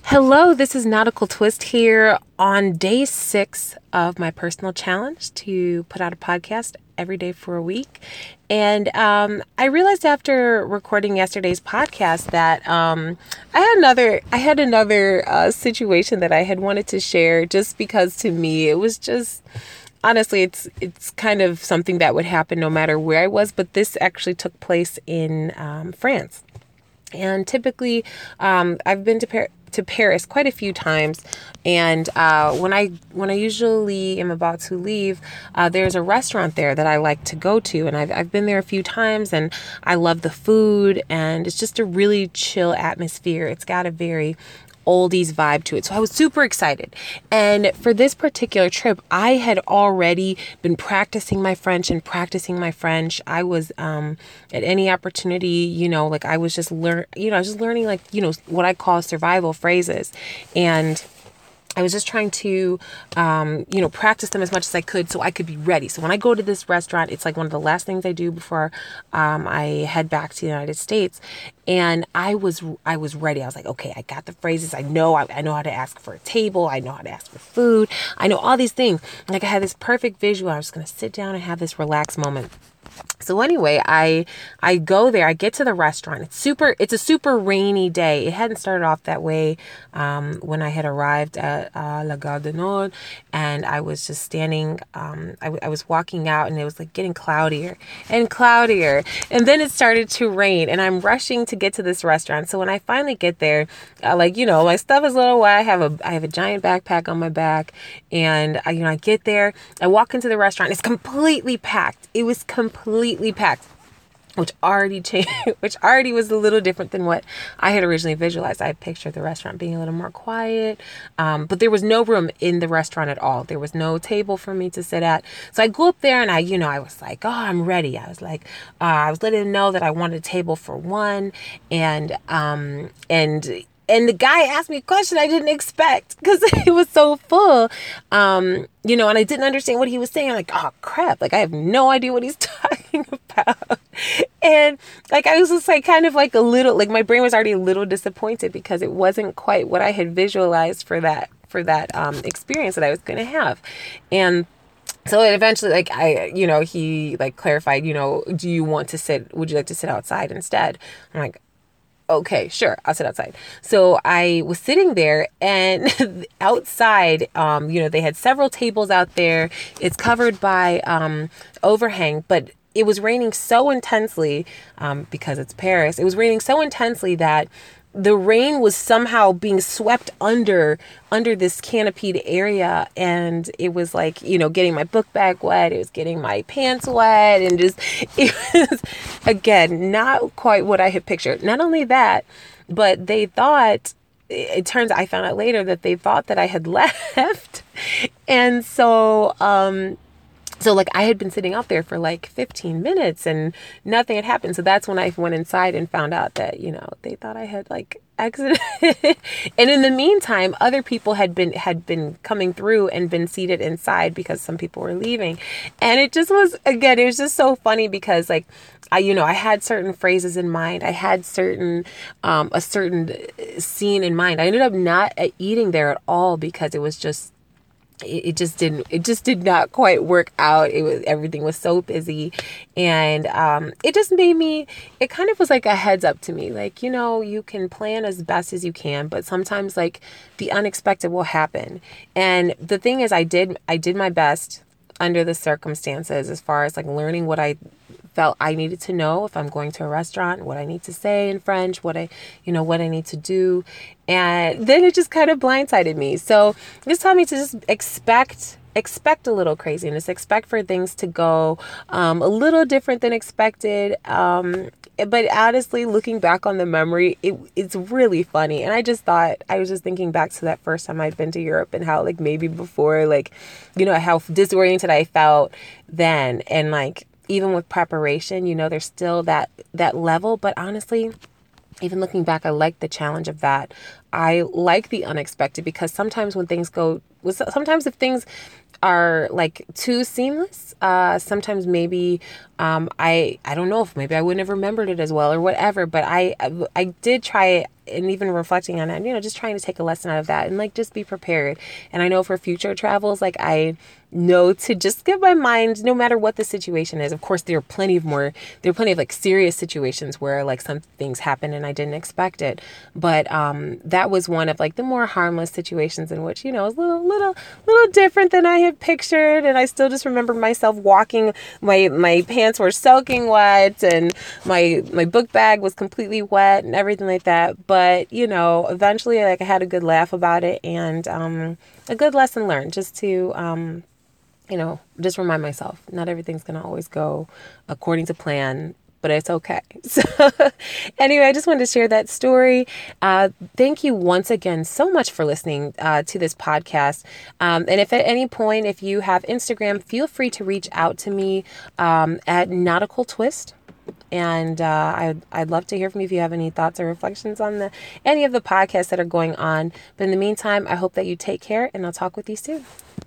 Hello, this is Nautical Twist here on day 6 of my personal challenge to put out a podcast every day for a week. And I realized after recording yesterday's podcast that I had another situation that I had wanted to share, just because to me it was just honestly it's kind of something that would happen no matter where I was, but this actually took place in France. And typically, I've been to Paris quite a few times, and when I usually am about to leave, there's a restaurant there that I like to go to, and I've been there a few times, and I love the food, and it's just a really chill atmosphere. It's got a very oldies vibe to it. So I was super excited. And for this particular trip, I had already been practicing my French. I was at any opportunity, like I was just learning like, what I call survival phrases. And I was just trying to, practice them as much as I could so I could be ready. So when I go to this restaurant, it's like one of the last things I do before I head back to the United States. And I was ready. I was like, okay, I got the phrases. I know how to ask for a table. I know how to ask for food. I know all these things. Like I had this perfect visual. I was going to sit down and have this relaxed moment. So anyway, I go there, I get to the restaurant. It's a super rainy day. It hadn't started off that way when I had arrived at La Gare du Nord, and I was just standing, I was walking out, and it was like getting cloudier and cloudier. And then it started to rain, and I'm rushing to get to this restaurant. So when I finally get there, my stuff is a little wet. I have a giant backpack on my back, and I get there, I walk into the restaurant. It's completely packed. It was completely packed, which already changed, which already was a little different than what I had originally visualized. I had pictured the restaurant being a little more quiet, but there was no room in the restaurant at all. There was no table for me to sit at. So I go up there and I was like, oh, I'm ready. I was like, I was letting them know that I wanted a table for one, and the guy asked me a question I didn't expect because it was so full, and I didn't understand what he was saying. I'm like, oh crap, like I have no idea what he's talking about. And like, I was just like, kind of like a little, like my brain was already a little disappointed because it wasn't quite what I had visualized for that experience that I was going to have. And so eventually, like he like clarified, would you like to sit outside instead? I'm like, okay, sure, I'll sit outside. So I was sitting there, and outside, they had several tables out there. It's covered by overhang, but it was raining so intensely, because it's Paris. It was raining so intensely that the rain was somehow being swept under this canopied area, and it was like, getting my book bag wet, it was getting my pants wet, and just, it was, again, not quite what I had pictured. Not only that, but they thought, I found out later that they thought that I had left. And so like I had been sitting out there for like 15 minutes and nothing had happened. So that's when I went inside and found out that, they thought I had like exited. And in the meantime, other people had been coming through and been seated inside because some people were leaving. And it just was, again, it was just so funny because like, I had certain phrases in mind. I had a certain scene in mind. I ended up not eating there at all because it was just, it just did not quite work out. Everything was so busy, and it just it kind of was like a heads up to me, like, you can plan as best as you can, but sometimes like the unexpected will happen. And the thing is, I did my best under the circumstances as far as like learning what I felt I needed to know if I'm going to a restaurant, what I need to say in French, what I need to do. And then it just kind of blindsided me. So this taught me to just expect a little craziness, expect for things to go a little different than expected. But honestly, looking back on the memory, it's really funny. And I was just thinking back to that first time I'd been to Europe and how like maybe before, like, how disoriented I felt then. And like, even with preparation, there's still that level. But honestly, even looking back, I like the challenge of that. I like the unexpected because sometimes when things go sometimes if things are like too seamless, sometimes maybe I don't know if maybe I wouldn't have remembered it as well or whatever, but I did try it. And even reflecting on it, just trying to take a lesson out of that and like just be prepared. And I know for future travels, like I know to just give my mind, no matter what the situation is. Of course, there are plenty of like serious situations where like some things happen and I didn't expect it. But that was one of like the more harmless situations in which, is a little different than I had pictured. And I still just remember myself walking, my pants were soaking wet and my book bag was completely wet and everything like that. But, eventually like I had a good laugh about it and a good lesson learned just to, just remind myself not everything's going to always go according to plan, but it's okay. So anyway, I just wanted to share that story. Thank you once again so much for listening to this podcast. And if at any point, if you have Instagram, feel free to reach out to me at Nautical Twist. And I'd love to hear from you if you have any thoughts or reflections on any of the podcasts that are going on. But in the meantime, I hope that you take care and I'll talk with you soon.